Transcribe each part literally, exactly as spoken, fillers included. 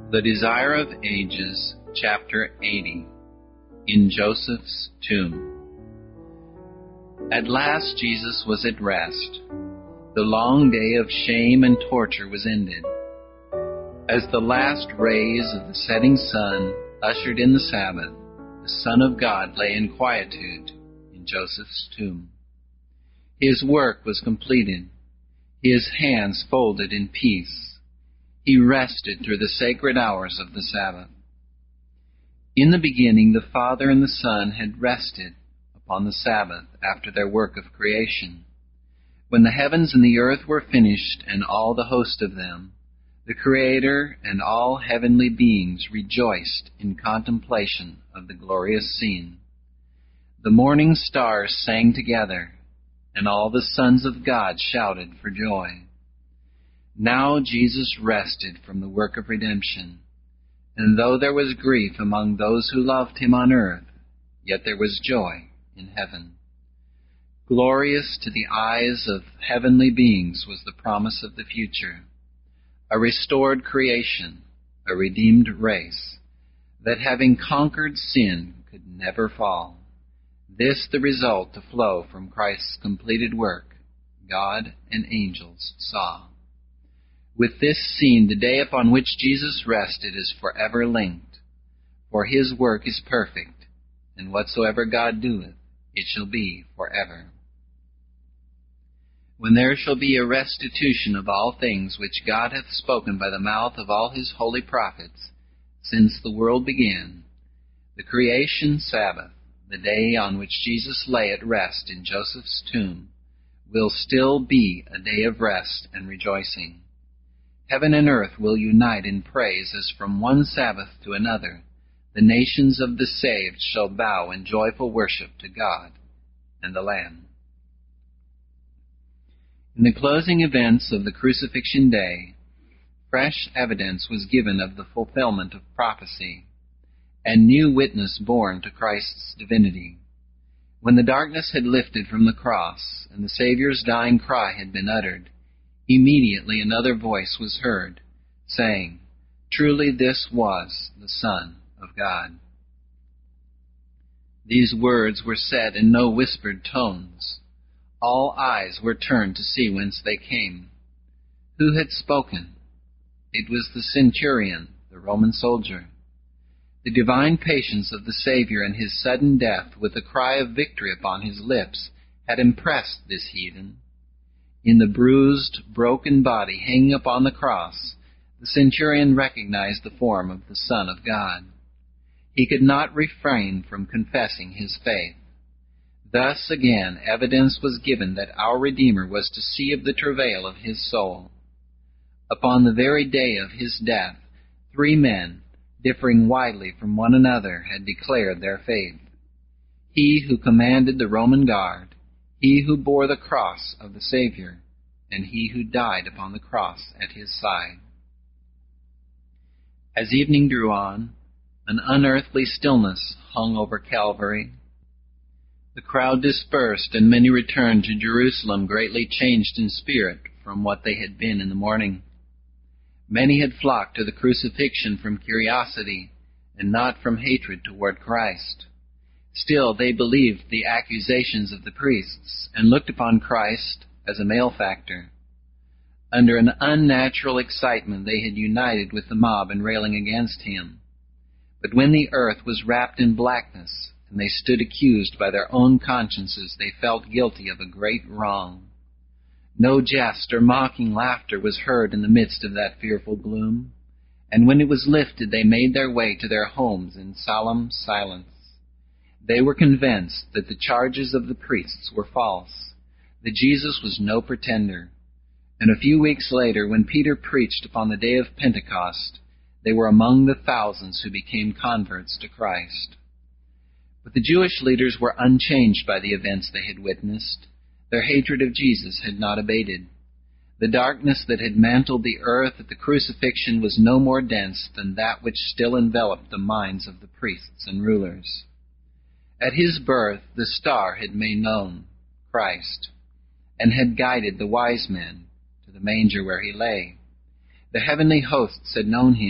The Desire of Ages, Chapter eighty, in Joseph's Tomb. At last Jesus was at rest. The long day of shame and torture was ended. As the last rays of the setting sun ushered in the Sabbath, the Son of God lay in quietude in Joseph's tomb. His work was completed, his hands folded in peace. He rested through the sacred hours of the Sabbath. In the beginning, the Father and the Son had rested upon the Sabbath after their work of creation. When the heavens and the earth were finished and all the host of them, the Creator and all heavenly beings rejoiced in contemplation of the glorious scene. The morning stars sang together, and all the sons of God shouted for joy. Now Jesus rested from the work of redemption, and though there was grief among those who loved him on earth, yet there was joy in heaven. Glorious to the eyes of heavenly beings was the promise of the future, a restored creation, a redeemed race, that having conquered sin could never fall. This the result to flow from Christ's completed work, God and angels saw. With this scene, the day upon which Jesus rested is forever linked, for his work is perfect, and whatsoever God doeth, it shall be forever. When there shall be a restitution of all things which God hath spoken by the mouth of all his holy prophets, since the world began, the creation Sabbath, the day on which Jesus lay at rest in Joseph's tomb, will still be a day of rest and rejoicing. Heaven and earth will unite in praise as from one Sabbath to another the nations of the saved shall bow in joyful worship to God and the Lamb. In the closing events of the crucifixion day, fresh evidence was given of the fulfillment of prophecy, and new witness borne to Christ's divinity. When the darkness had lifted from the cross, and the Savior's dying cry had been uttered, immediately another voice was heard, saying, "Truly this was the Son of God." These words were said in no whispered tones. All eyes were turned to see whence they came. Who had spoken? It was the centurion, the Roman soldier. The divine patience of the Savior and his sudden death, with a cry of victory upon his lips, had impressed this heathen. In the bruised, broken body hanging upon the cross, the centurion recognized the form of the Son of God. He could not refrain from confessing his faith. Thus again evidence was given that our Redeemer was to see of the travail of his soul. Upon the very day of his death, three men, differing widely from one another, had declared their faith. He who commanded the Roman guard, he who bore the cross of the Savior, and he who died upon the cross at his side. As evening drew on, an unearthly stillness hung over Calvary. The crowd dispersed, and many returned to Jerusalem greatly changed in spirit from what they had been in the morning. Many had flocked to the crucifixion from curiosity, and not from hatred toward Christ. Still, they believed the accusations of the priests and looked upon Christ as a malefactor. Under an unnatural excitement, they had united with the mob in railing against him. But when the earth was wrapped in blackness, and they stood accused by their own consciences, they felt guilty of a great wrong. No jest or mocking laughter was heard in the midst of that fearful gloom, and when it was lifted, they made their way to their homes in solemn silence. They were convinced that the charges of the priests were false, that Jesus was no pretender. And a few weeks later, when Peter preached upon the day of Pentecost, they were among the thousands who became converts to Christ. But the Jewish leaders were unchanged by the events they had witnessed. Their hatred of Jesus had not abated. The darkness that had mantled the earth at the crucifixion was no more dense than that which still enveloped the minds of the priests and rulers. At his birth, the star had made known Christ, and had guided the wise men to the manger where he lay. The heavenly hosts had known him,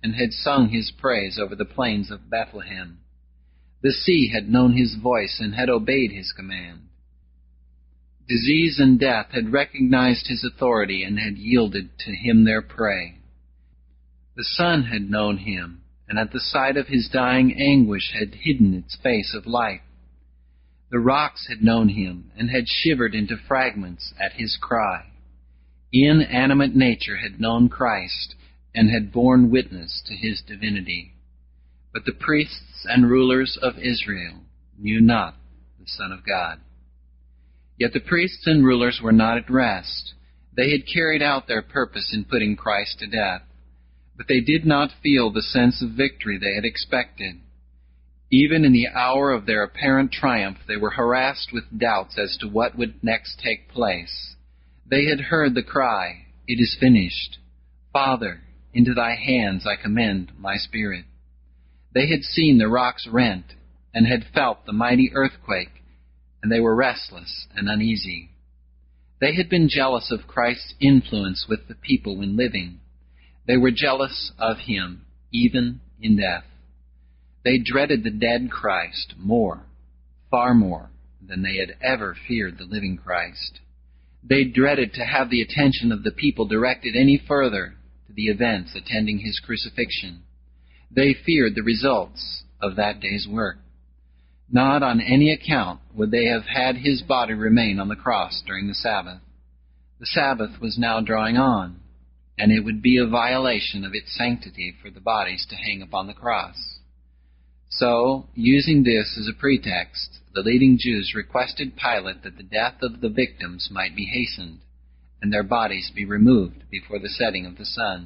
and had sung his praise over the plains of Bethlehem. The sea had known his voice and had obeyed his command. Disease and death had recognized his authority and had yielded to him their prey. The sun had known him, and at the sight of his dying anguish had hidden its face of light. The rocks had known him and had shivered into fragments at his cry. Inanimate nature had known Christ and had borne witness to his divinity. But the priests and rulers of Israel knew not the Son of God. Yet the priests and rulers were not at rest. They had carried out their purpose in putting Christ to death, but they did not feel the sense of victory they had expected. Even in the hour of their apparent triumph, they were harassed with doubts as to what would next take place. They had heard the cry, "It is finished. Father, into thy hands I commend my spirit." They had seen the rocks rent and had felt the mighty earthquake, and they were restless and uneasy. They had been jealous of Christ's influence with the people when living. They were jealous of him even in death. They dreaded the dead Christ more, far more, than they had ever feared the living Christ. They dreaded to have the attention of the people directed any further to the events attending his crucifixion. They feared the results of that day's work. Not on any account would they have had his body remain on the cross during the Sabbath. The Sabbath was now drawing on, and it would be a violation of its sanctity for the bodies to hang upon the cross. So, using this as a pretext, the leading Jews requested Pilate that the death of the victims might be hastened, and their bodies be removed before the setting of the sun.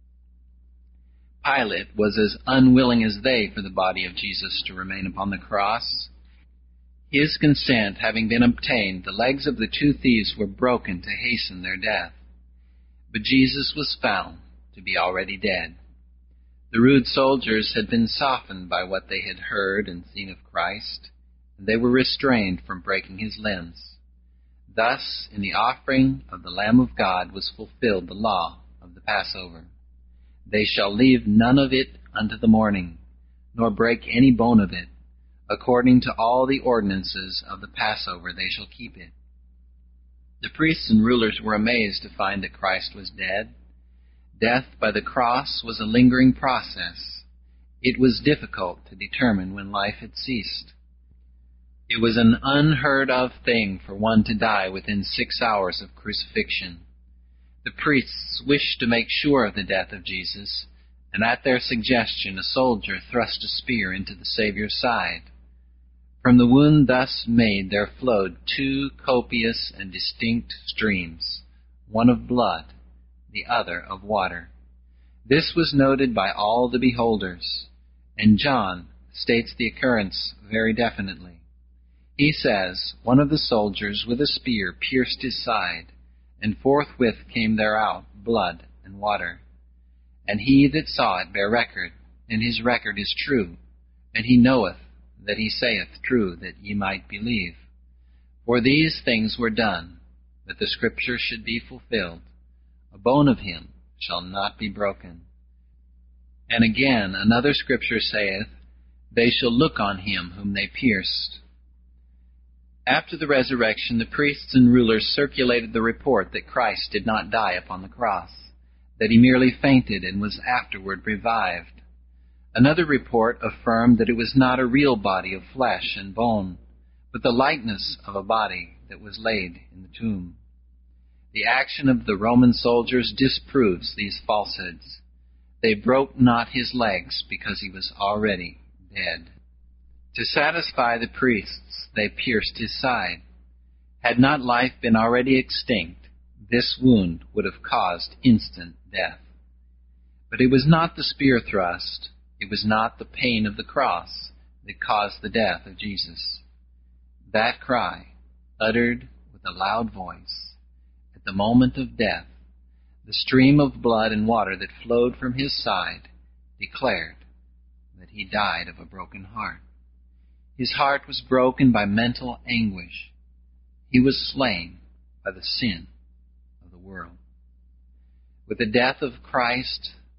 Pilate was as unwilling as they for the body of Jesus to remain upon the cross. His consent having been obtained, the legs of the two thieves were broken to hasten their death. But Jesus was found to be already dead. The rude soldiers had been softened by what they had heard and seen of Christ, and they were restrained from breaking his limbs. Thus, in the offering of the Lamb of God was fulfilled the law of the Passover. They shall leave none of it unto the morning, nor break any bone of it. According to all the ordinances of the Passover they shall keep it. The priests and rulers were amazed to find that Christ was dead. Death by the cross was a lingering process. It was difficult to determine when life had ceased. It was an unheard of thing for one to die within six hours of crucifixion. The priests wished to make sure of the death of Jesus, and at their suggestion a soldier thrust a spear into the Savior's side. From the wound thus made there flowed two copious and distinct streams, one of blood, the other of water. This was noted by all the beholders, and John states the occurrence very definitely. He says, "One of the soldiers with a spear pierced his side, and forthwith came there out blood and water. And he that saw it bare record, and his record is true, and he knoweth that he saith true, that ye might believe. For these things were done, that the Scripture should be fulfilled. A bone of him shall not be broken." And again another Scripture saith, "They shall look on him whom they pierced." After the resurrection, the priests and rulers circulated the report that Christ did not die upon the cross, that he merely fainted and was afterward revived. Another report affirmed that it was not a real body of flesh and bone, but the likeness of a body that was laid in the tomb. The action of the Roman soldiers disproves these falsehoods. They broke not his legs because he was already dead. To satisfy the priests, they pierced his side. Had not life been already extinct, this wound would have caused instant death. But it was not the spear thrust, it was not the pain of the cross that caused the death of Jesus. That cry, uttered with a loud voice, at the moment of death, the stream of blood and water that flowed from his side, declared that he died of a broken heart. His heart was broken by mental anguish. He was slain by the sin of the world. With the death of Christ, the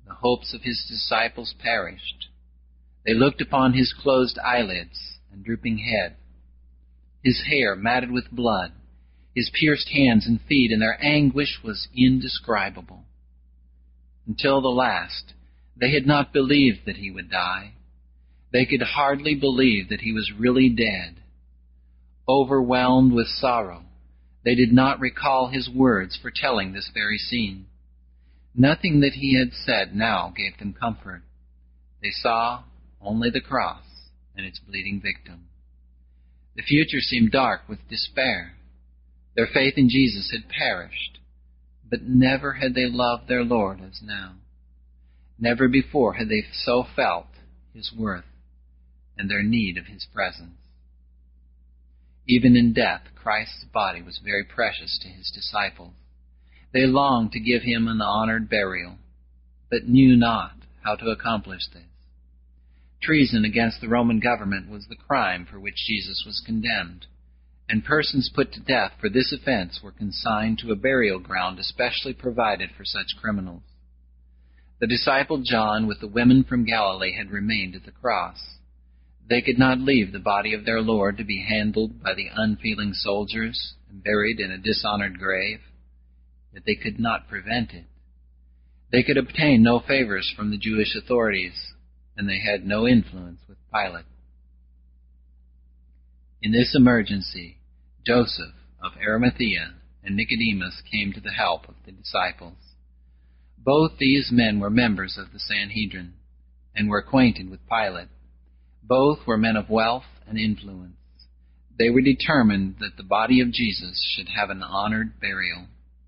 the hopes of his disciples perished. They looked upon his closed eyelids and drooping head, his hair matted with blood, his pierced hands and feet, and their anguish was indescribable. Until the last, they had not believed that he would die. They could hardly believe that he was really dead. Overwhelmed with sorrow, they did not recall his words foretelling this very scene. Nothing that he had said now gave them comfort. They saw only the cross and its bleeding victim. The future seemed dark with despair. Their faith in Jesus had perished, but never had they loved their Lord as now. Never before had they so felt his worth and their need of his presence. Even in death, Christ's body was very precious to his disciples. They longed to give him an honored burial, but knew not how to accomplish this. Treason against the Roman government was the crime for which Jesus was condemned, and persons put to death for this offense were consigned to a burial ground especially provided for such criminals. The disciple John with the women from Galilee had remained at the cross. They could not leave the body of their Lord to be handled by the unfeeling soldiers and buried in a dishonored grave, yet they could not prevent it. They could obtain no favors from the Jewish authorities, and they had no influence with Pilate. In this emergency, Joseph of Arimathea and Nicodemus came to the help of the disciples. Both these men were members of the Sanhedrin and were acquainted with Pilate. Both were men of wealth and influence. They were determined that the body of Jesus should have an honored burial.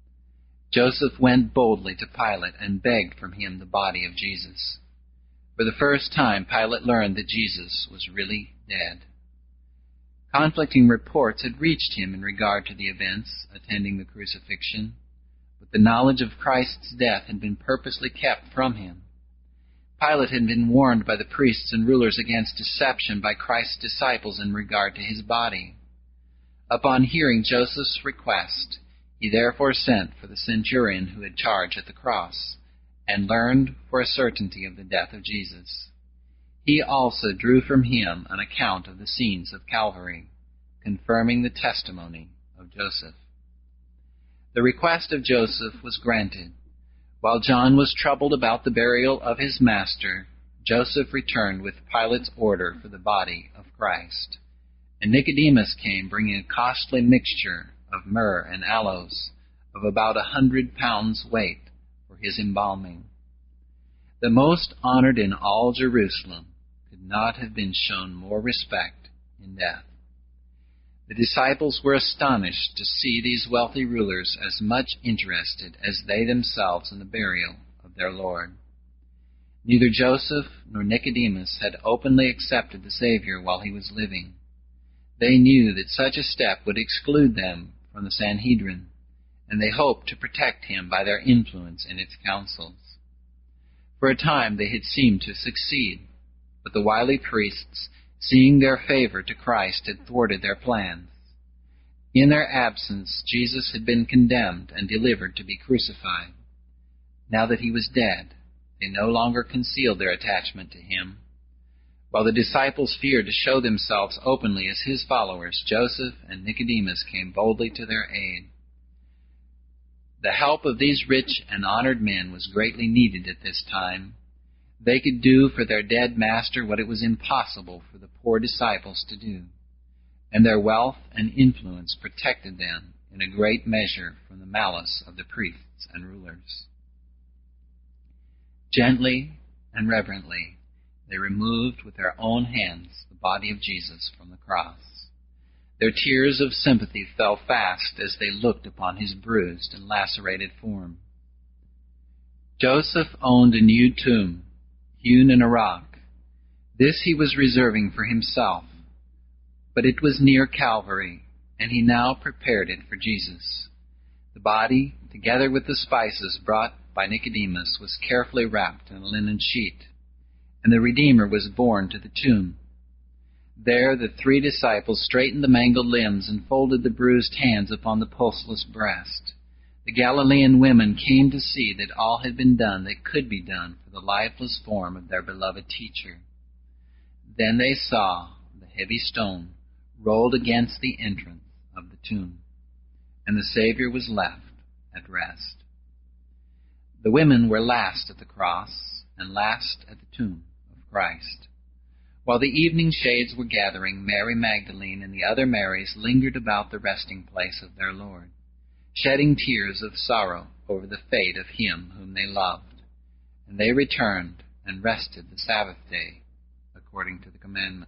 Joseph went boldly to Pilate and begged from him the body of Jesus. For the first time, Pilate learned that Jesus was really dead. Conflicting reports had reached him in regard to the events attending the crucifixion, but the knowledge of Christ's death had been purposely kept from him. Pilate had been warned by the priests and rulers against deception by Christ's disciples in regard to his body. Upon hearing Joseph's request, he therefore sent for the centurion who had charge at the cross, and learned for a certainty of the death of Jesus. He also drew from him an account of the scenes of Calvary, confirming the testimony of Joseph. The request of Joseph was granted. While John was troubled about the burial of his master, Joseph returned with Pilate's order for the body of Christ. And Nicodemus came bringing a costly mixture of myrrh and aloes of about a hundred pounds weight for his embalming. The most honored in all Jerusalem could not have been shown more respect in death. The disciples were astonished to see these wealthy rulers as much interested as they themselves in the burial of their Lord. Neither Joseph nor Nicodemus had openly accepted the Savior while he was living. They knew that such a step would exclude them from the Sanhedrin, and they hoped to protect him by their influence in its councils. For a time they had seemed to succeed, but the wily priests, seeing their favor to Christ, had thwarted their plans. In their absence, Jesus had been condemned and delivered to be crucified. Now that he was dead, they no longer concealed their attachment to him. While the disciples feared to show themselves openly as his followers, Joseph and Nicodemus came boldly to their aid. The help of these rich and honored men was greatly needed at this time. They could do for their dead master what it was impossible for the poor disciples to do, and their wealth and influence protected them in a great measure from the malice of the priests and rulers. Gently and reverently, they removed with their own hands the body of Jesus from the cross. Their tears of sympathy fell fast as they looked upon his bruised and lacerated form. Joseph owned a new tomb, hewn in a rock. This he was reserving for himself, but it was near Calvary, and he now prepared it for Jesus. The body, together with the spices brought by Nicodemus, was carefully wrapped in a linen sheet, and the Redeemer was borne to the tomb. There the three disciples straightened the mangled limbs and folded the bruised hands upon the pulseless breast. the Galilean women came to see that all had been done that could be done for the lifeless form of their beloved teacher. Then they saw the heavy stone rolled against the entrance of the tomb, and the Savior was left at rest. The women were last at the cross and last at the tomb of Christ. While the evening shades were gathering, Mary Magdalene and the other Marys lingered about the resting place of their Lord, shedding tears of sorrow over the fate of him whom they loved. And they returned and rested the Sabbath day, according to the commandment.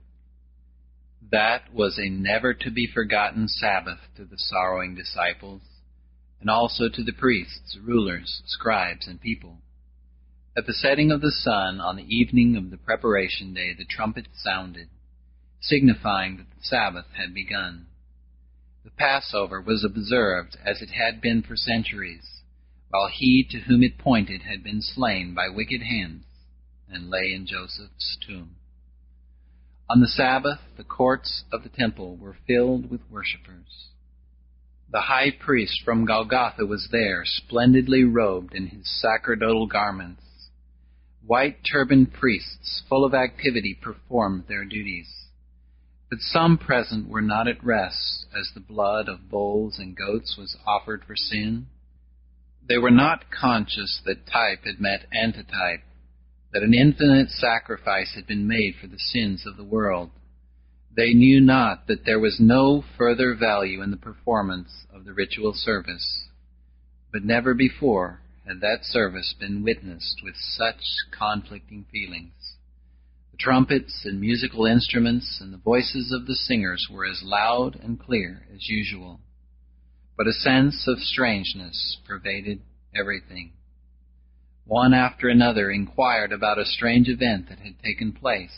That was a never-to-be-forgotten Sabbath to the sorrowing disciples, and also to the priests, rulers, scribes, and people. At the setting of the sun on the evening of the preparation day, the trumpet sounded, signifying that the Sabbath had begun. The Passover was observed as it had been for centuries, while he to whom it pointed had been slain by wicked hands and lay in Joseph's tomb. On the Sabbath, the courts of the temple were filled with worshippers. The high priest from Golgotha was there, splendidly robed in his sacerdotal garments. White turbaned priests, full of activity, performed their duties. But some present were not at rest, as the blood of bulls and goats was offered for sin. They were not conscious that type had met antitype, that an infinite sacrifice had been made for the sins of the world. They knew not that there was no further value in the performance of the ritual service. But never before had that service been witnessed with such conflicting feelings. The trumpets and musical instruments and the voices of the singers were as loud and clear as usual, but a sense of strangeness pervaded everything. One after another inquired about a strange event that had taken place.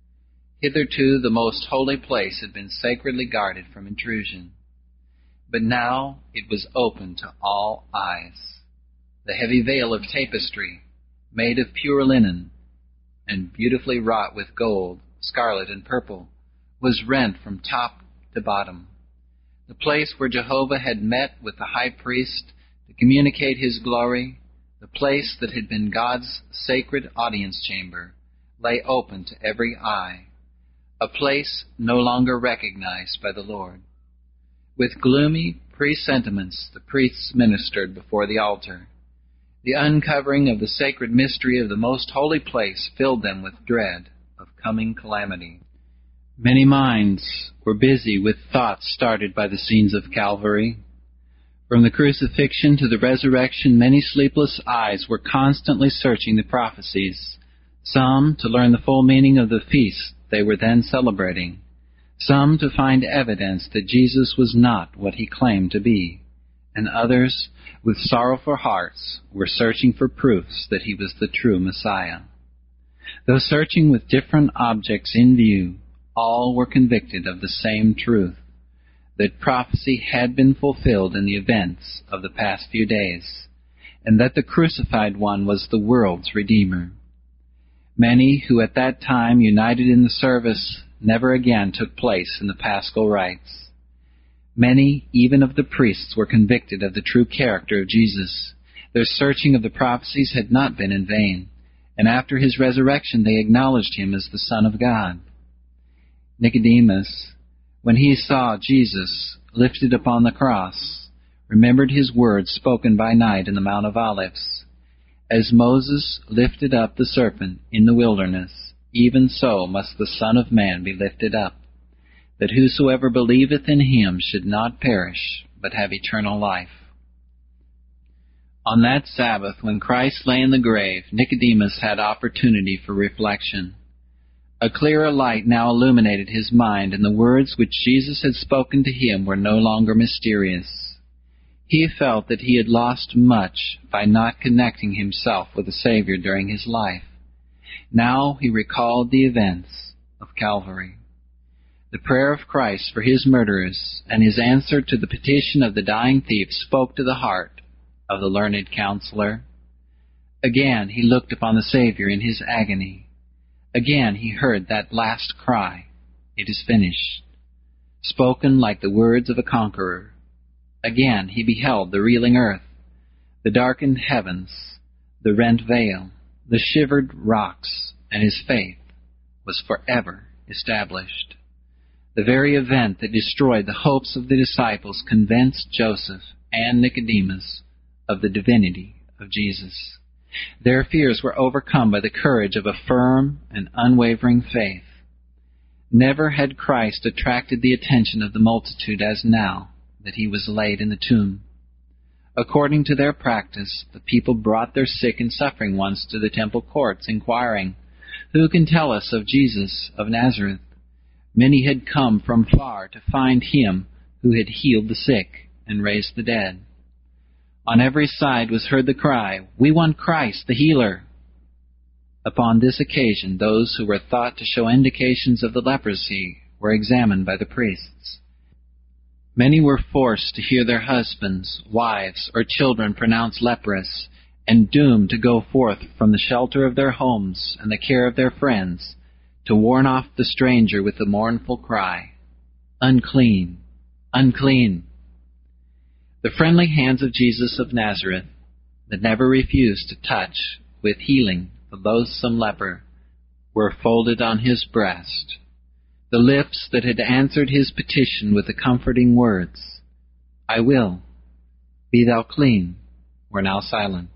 Hitherto the most holy place had been sacredly guarded from intrusion, but now it was open to all eyes. The heavy veil of tapestry, made of pure linen, and beautifully wrought with gold, scarlet, and purple, was rent from top to bottom. The place where Jehovah had met with the high priest to communicate his glory, the place that had been God's sacred audience chamber, lay open to every eye, a place no longer recognized by the Lord. With gloomy presentiments, the priests ministered before the altar. The uncovering of the sacred mystery of the most holy place filled them with dread of coming calamity. Many minds were busy with thoughts started by the scenes of Calvary. From the crucifixion to the resurrection, many sleepless eyes were constantly searching the prophecies, some to learn the full meaning of the feast they were then celebrating, some to find evidence that Jesus was not what he claimed to be, and others, with sorrowful hearts, were searching for proofs that he was the true Messiah. Though searching with different objects in view, all were convicted of the same truth, that prophecy had been fulfilled in the events of the past few days, and that the crucified one was the world's Redeemer. Many who at that time united in the service never again took place in the paschal rites. Many, even of the priests, were convicted of the true character of Jesus. Their searching of the prophecies had not been in vain, and after his resurrection they acknowledged him as the Son of God. Nicodemus, when he saw Jesus lifted upon the cross, remembered his words spoken by night in the Mount of Olives. As Moses lifted up the serpent in the wilderness, even so must the Son of Man be lifted up, that whosoever believeth in him should not perish, but have eternal life. On that Sabbath, when Christ lay in the grave, Nicodemus had opportunity for reflection. A clearer light now illuminated his mind, and the words which Jesus had spoken to him were no longer mysterious. He felt that he had lost much by not connecting himself with the Savior during his life. Now he recalled the events of Calvary. The prayer of Christ for his murderers and his answer to the petition of the dying thief spoke to the heart of the learned counselor. Again he looked upon the Savior in his agony. Again he heard that last cry, "It is finished," spoken like the words of a conqueror. Again he beheld the reeling earth the darkened heavens, the rent veil, the shivered rocks, and his faith was forever established. The very event that destroyed the hopes of the disciples convinced Joseph and Nicodemus of the divinity of Jesus. Their fears were overcome by the courage of a firm and unwavering faith. Never had Christ attracted the attention of the multitude as now that he was laid in the tomb. According to their practice, the people brought their sick and suffering ones to the temple courts, inquiring, "Who can tell us of Jesus of Nazareth?" Many had come from far to find him who had healed the sick and raised the dead. On every side was heard the cry, "We want Christ, the healer." Upon this occasion, those who were thought to show indications of the leprosy were examined by the priests. Many were forced to hear their husbands, wives, or children pronounced leprous, and doomed to go forth from the shelter of their homes and the care of their friends, to warn off the stranger with the mournful cry, "Unclean, unclean." The friendly hands of Jesus of Nazareth, that never refused to touch with healing the loathsome leper, were folded on his breast. The lips that had answered his petition with the comforting words, "I will, be thou clean," were now silent.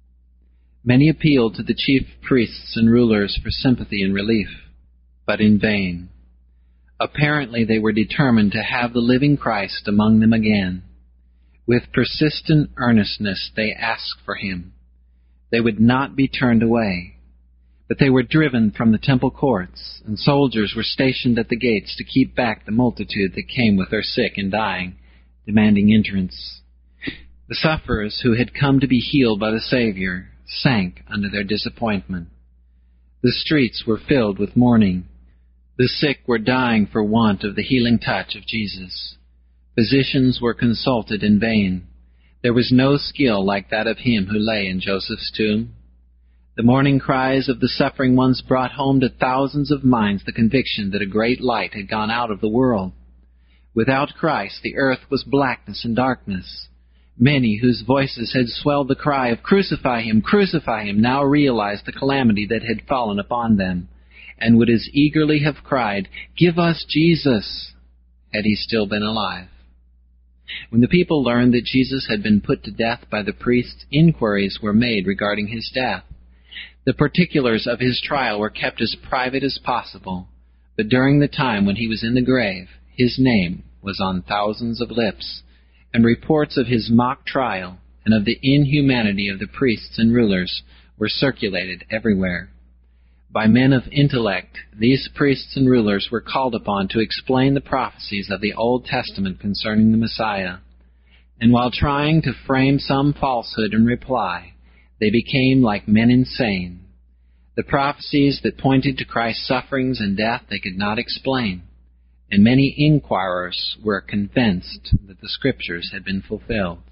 Many appealed to the chief priests and rulers for sympathy and relief, but in vain. Apparently they were determined to have the living Christ among them again. With persistent earnestness they asked for him. They would not be turned away. But they were driven from the temple courts, and soldiers were stationed at the gates to keep back the multitude that came with their sick and dying, demanding entrance. The sufferers who had come to be healed by the Savior sank under their disappointment. The streets were filled with mourning. The sick were dying for want of the healing touch of Jesus. Physicians were consulted in vain. There was no skill like that of him who lay in Joseph's tomb. The mourning cries of the suffering ones brought home to thousands of minds the conviction that a great light had gone out of the world. Without Christ, the earth was blackness and darkness. Many whose voices had swelled the cry of "Crucify him, crucify him," now realized the calamity that had fallen upon them, and would as eagerly have cried, "Give us Jesus," had he still been alive. When the people learned that Jesus had been put to death by the priests, inquiries were made regarding his death. The particulars of his trial were kept as private as possible, but during the time when he was in the grave, his name was on thousands of lips, and reports of his mock trial and of the inhumanity of the priests and rulers were circulated everywhere. By men of intellect, these priests and rulers were called upon to explain the prophecies of the Old Testament concerning the Messiah, and while trying to frame some falsehood in reply, they became like men insane. The prophecies that pointed to Christ's sufferings and death they could not explain, and many inquirers were convinced that the Scriptures had been fulfilled.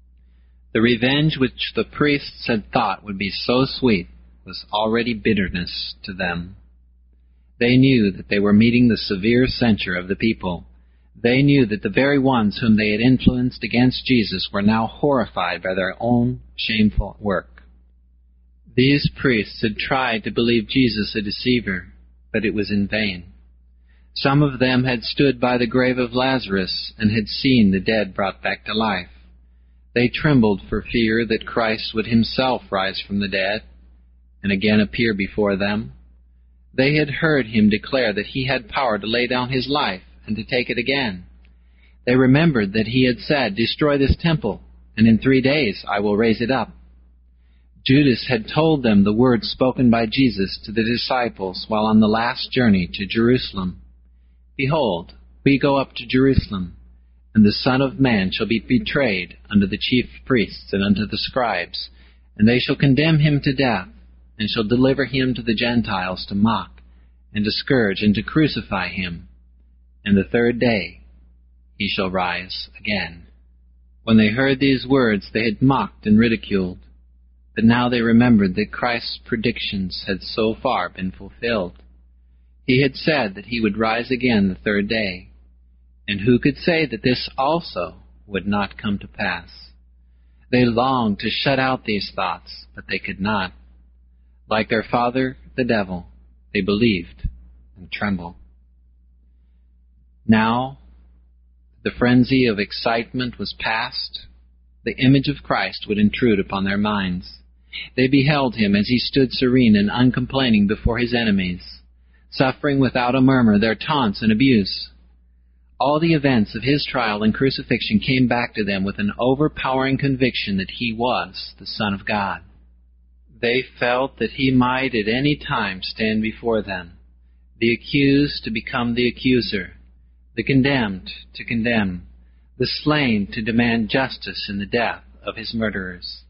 The revenge which the priests had thought would be so sweet was already bitterness to them. They knew that they were meeting the severe censure of the people. They knew that the very ones whom they had influenced against Jesus were now horrified by their own shameful work. These priests had tried to believe Jesus a deceiver, but it was in vain. Some of them had stood by the grave of Lazarus and had seen the dead brought back to life. They trembled for fear that Christ would himself rise from the dead and again appear before them. They had heard him declare that he had power to lay down his life and to take it again. They remembered that he had said, "Destroy this temple, and in three days I will raise it up." Judas had told them the words spoken by Jesus to the disciples while on the last journey to Jerusalem. "Behold, we go up to Jerusalem, and the Son of Man shall be betrayed unto the chief priests and unto the scribes, and they shall condemn him to death, and shall deliver him to the Gentiles to mock, and to scourge, and to crucify him. And the third day he shall rise again." When they heard these words, they had mocked and ridiculed. But now they remembered that Christ's predictions had so far been fulfilled. He had said that he would rise again the third day, and who could say that this also would not come to pass? They longed to shut out these thoughts, but they could not. Like their father, the devil, they believed and trembled. Now, the frenzy of excitement was past. The image of Christ would intrude upon their minds. They beheld him as he stood serene and uncomplaining before his enemies, suffering without a murmur their taunts and abuse. All the events of his trial and crucifixion came back to them with an overpowering conviction that he was the Son of God. They felt that he might at any time stand before them, the accused to become the accuser, the condemned to condemn, the slain to demand justice in the death of his murderers.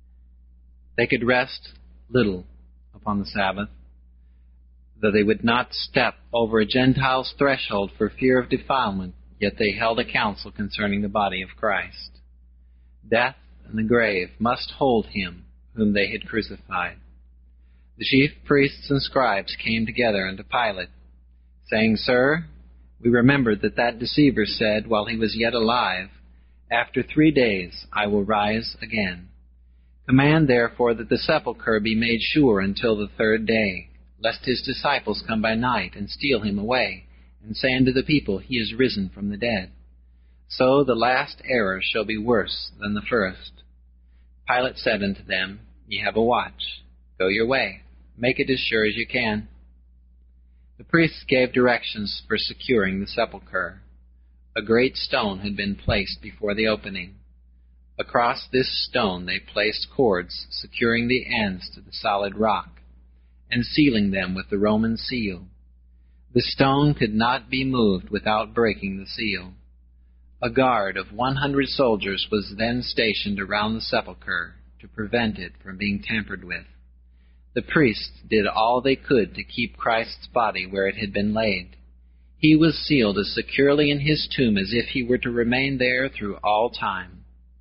They could rest little upon the Sabbath, though they would not step over a Gentile's threshold for fear of defilement, yet they held a council concerning the body of Christ. Death and the grave must hold him whom they had crucified. The chief priests and scribes came together unto Pilate, saying, Sir, we remembered that that deceiver said while he was yet alive, After three days I will rise again. Command therefore that the sepulchre be made sure until the third day, lest his disciples come by night and steal him away, and say unto the people, He is risen from the dead. So the last error shall be worse than the first. Pilate said unto them, Ye have a watch. Go your way. Make it as sure as you can. The priests gave directions for securing the sepulchre. A great stone had been placed before the opening. Across this stone they placed cords, securing the ends to the solid rock, and sealing them with the Roman seal. The stone could not be moved without breaking the seal. A guard of one hundred soldiers was then stationed around the sepulchre to prevent it from being tampered with. The priests did all they could to keep Christ's body where it had been laid. He was sealed as securely in his tomb as if he were to remain there through all time.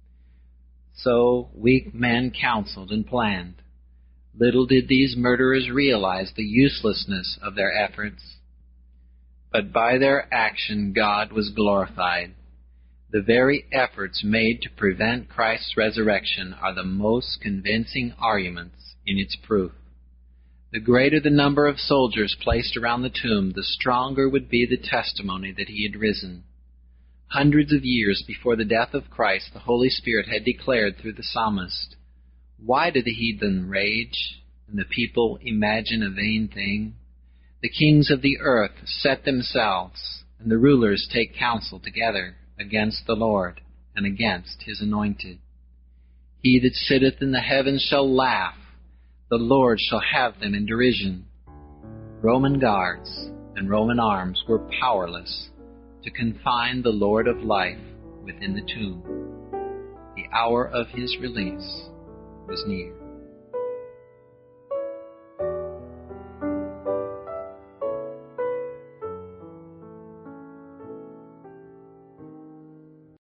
So weak men counseled and planned. Little did these murderers realize the uselessness of their efforts. But by their action God was glorified. The very efforts made to prevent Christ's resurrection are the most convincing arguments in its proof. The greater the number of soldiers placed around the tomb, the stronger would be the testimony that he had risen. Hundreds of years before the death of Christ, the Holy Spirit had declared through the psalmist, Why do the heathen rage, and the people imagine a vain thing? The kings of the earth set themselves, and the rulers take counsel together against the Lord and against his anointed. He that sitteth in the heavens shall laugh, the Lord shall have them in derision. Roman guards and Roman arms were powerless to confine the Lord of life within the tomb. The hour of his release was near.